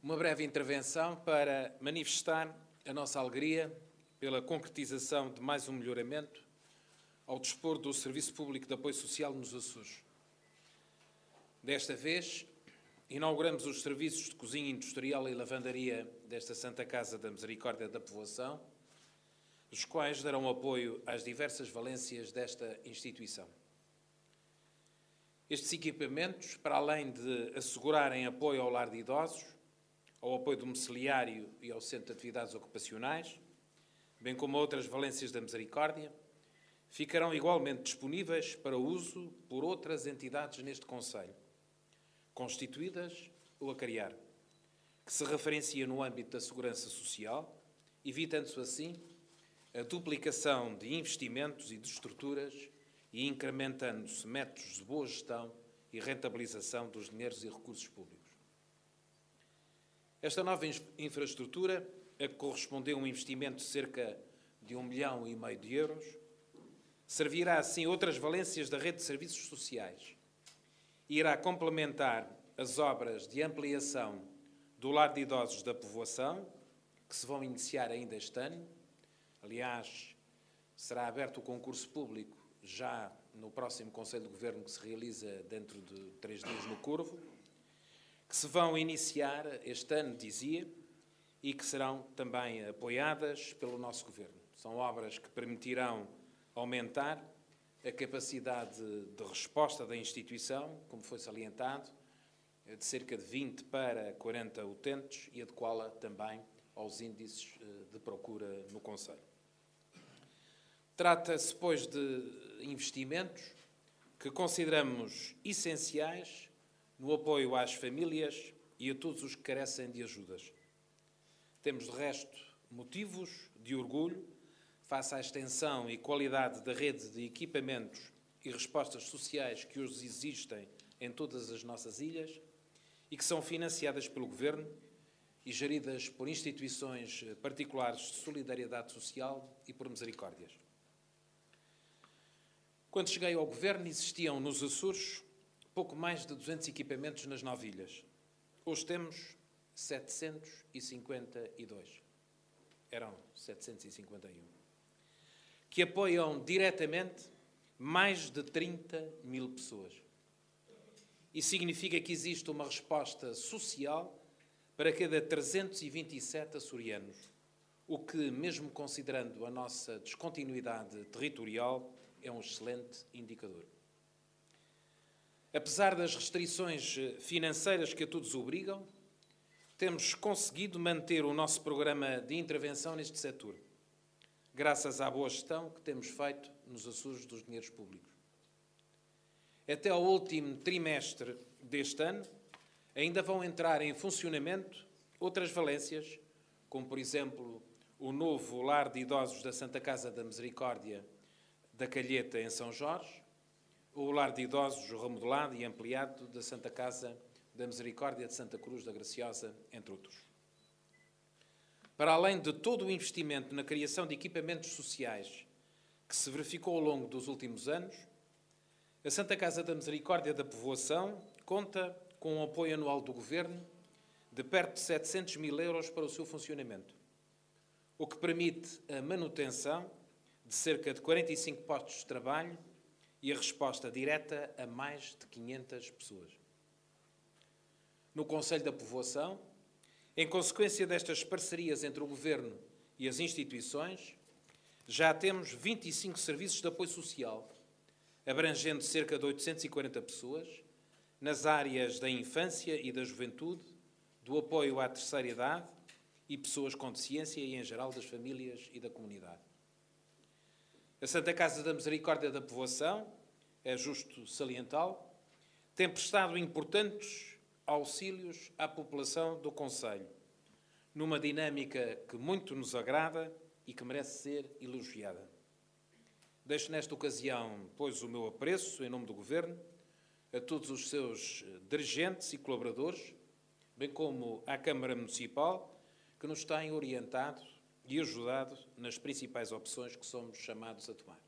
Uma breve intervenção para manifestar a nossa alegria pela concretização de mais um melhoramento ao dispor do Serviço Público de Apoio Social nos Açores. Desta vez, inauguramos os serviços de cozinha industrial e lavandaria desta Santa Casa da Misericórdia da Povoação, os quais darão apoio às diversas valências desta instituição. Estes equipamentos, para além de assegurarem apoio ao lar de idosos, ao apoio domiciliário e ao Centro de Atividades Ocupacionais, bem como outras valências da Misericórdia, ficarão igualmente disponíveis para uso por outras entidades neste concelho, constituídas ou a criar, que se referencia no âmbito da segurança social, evitando-se assim a duplicação de investimentos e de estruturas e incrementando-se métodos de boa gestão e rentabilização dos dinheiros e recursos públicos. Esta nova infraestrutura, a que correspondeu um investimento de cerca de 1,5 milhão de euros, servirá assim outras valências da rede de serviços sociais e irá complementar as obras de ampliação do lar de idosos da povoação, que se vão iniciar ainda este ano. Aliás, será aberto o concurso público já no próximo Conselho de Governo, que se realiza dentro de 3 dias no Corvo, que se vão iniciar este ano, dizia, e que serão também apoiadas pelo nosso Governo. São obras que permitirão aumentar a capacidade de resposta da instituição, como foi salientado, de cerca de 20 para 40 utentes e adequá-la também aos índices de procura no concelho. Trata-se, pois, de investimentos que consideramos essenciais no apoio às famílias e a todos os que carecem de ajudas. Temos, de resto, motivos de orgulho face à extensão e qualidade da rede de equipamentos e respostas sociais que hoje existem em todas as nossas ilhas e que são financiadas pelo Governo e geridas por instituições particulares de solidariedade social e por misericórdias. Quando cheguei ao Governo, existiam nos Açores pouco mais de 200 equipamentos nas 9 ilhas. Hoje temos 752. Eram 751. Que apoiam diretamente mais de 30 mil pessoas. Isso significa que existe uma resposta social para cada 327 açorianos, o que, mesmo considerando a nossa descontinuidade territorial, é um excelente indicador. Apesar das restrições financeiras que a todos obrigam, temos conseguido manter o nosso programa de intervenção neste setor, graças à boa gestão que temos feito nos Açores dos dinheiros públicos. Até ao último trimestre deste ano, ainda vão entrar em funcionamento outras valências, como, por exemplo, o novo lar de idosos da Santa Casa da Misericórdia da Calheta, em São Jorge, o lar de idosos remodelado e ampliado da Santa Casa da Misericórdia de Santa Cruz da Graciosa, entre outros. Para além de todo o investimento na criação de equipamentos sociais que se verificou ao longo dos últimos anos, a Santa Casa da Misericórdia da Povoação conta com um apoio anual do Governo de perto de 700 mil euros para o seu funcionamento, o que permite a manutenção de cerca de 45 postos de trabalho e a resposta direta a mais de 500 pessoas. No Conselho da Povoação, em consequência destas parcerias entre o Governo e as instituições, já temos 25 serviços de apoio social, abrangendo cerca de 840 pessoas, nas áreas da infância e da juventude, do apoio à terceira idade e pessoas com deficiência e, em geral, das famílias e da comunidade. A Santa Casa da Misericórdia da Povoação, é justo salientá-lo, tem prestado importantes auxílios à população do concelho, numa dinâmica que muito nos agrada e que merece ser elogiada. Deixo nesta ocasião, pois, o meu apreço, em nome do Governo, a todos os seus dirigentes e colaboradores, bem como à Câmara Municipal, que nos têm orientado e ajudado nas principais opções que somos chamados a tomar.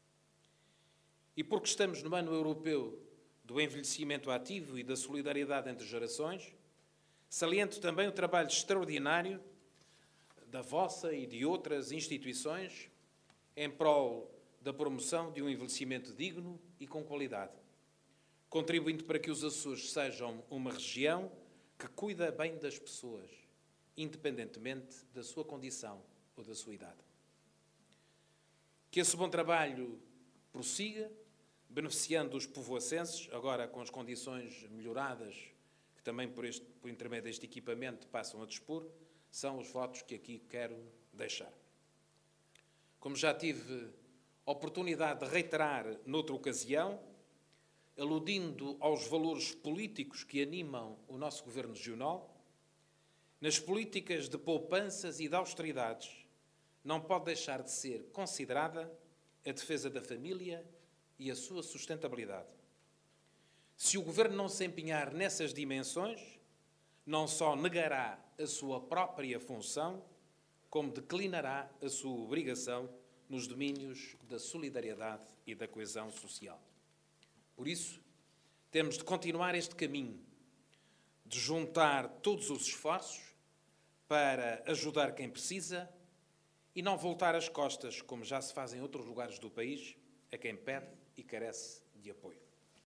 E porque estamos no ano europeu do envelhecimento ativo e da solidariedade entre gerações, Saliento também o trabalho extraordinário da vossa e de outras instituições em prol da promoção de um envelhecimento digno e com qualidade, contribuindo para que os Açores sejam uma região que cuida bem das pessoas, independentemente da sua condição ou da sua idade. Que esse bom trabalho prossiga, beneficiando os povoacenses, agora com as condições melhoradas, que também por intermédio deste equipamento passam a dispor, são os votos que aqui quero deixar. Como já tive oportunidade de reiterar noutra ocasião, aludindo aos valores políticos que animam o nosso Governo Regional, nas políticas de poupanças e de austeridades, não pode deixar de ser considerada a defesa da família e a sua sustentabilidade. Se o Governo não se empenhar nessas dimensões, não só negará a sua própria função, como declinará a sua obrigação nos domínios da solidariedade e da coesão social. Por isso, temos de continuar este caminho, de juntar todos os esforços para ajudar quem precisa e não voltar as costas, como já se faz em outros lugares do país, a quem pede e carece de apoio.